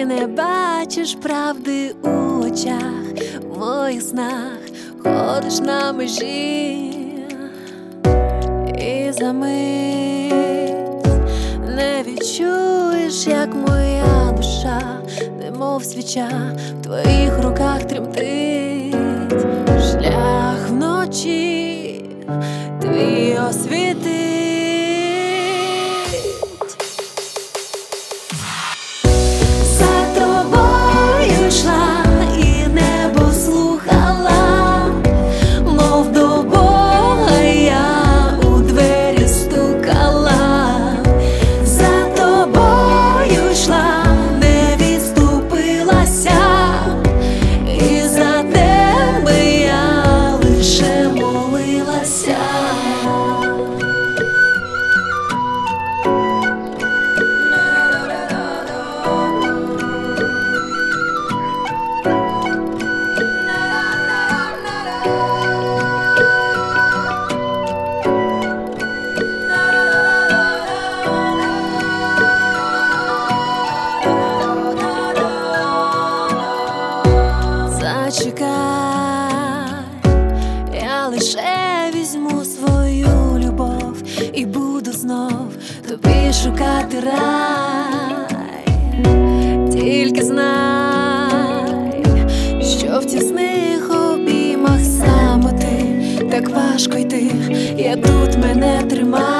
не бачиш правди у очах, в моїх снах ходиш на межі, і за мить не відчуєш, як моя душа, немов свіча, в твоїх руках тремтить. Шлях вночі твій освітить. За тобою йшла і небо слухала, мов до Бога я у двері стукала. За тобою йшла, не відступилася, і за тебе я лише молилася. Зачекай, я лише візьму свою любов і буду знов тобі шукати рай. Тільки знай, що в тісних обіймах самоти так важко йти, як тут мене тримай.